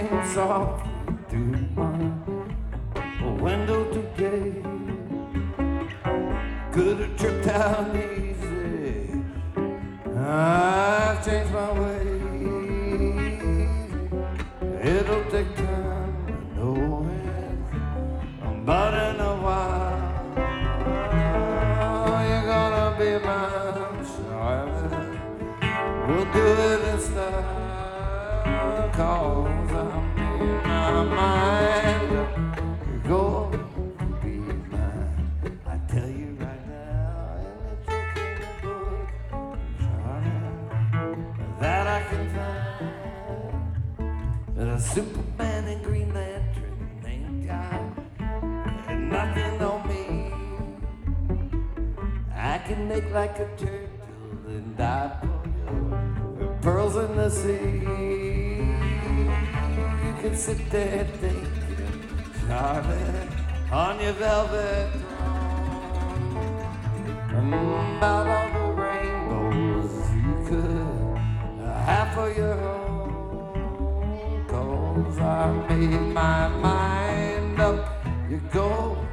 came softly through my window today. Could have tripped out easy. I've changed my ways. It'll take time to know it, but in a while you're gonna be mine, Charlotte. We'll do it in style, 'cause I'm in my mind. You're gonna be mine. I tell you right now, in the joke in the book, Charlotte, that I can find. A Superman and Green Lantern ain't got nothing on me. I can make like a turtle and dive for you, pearls in the sea. You can sit there thinking, Charlotte, on your velvet throne, about all the rainbows you could have for your own. 'Cause I made my mind up. You go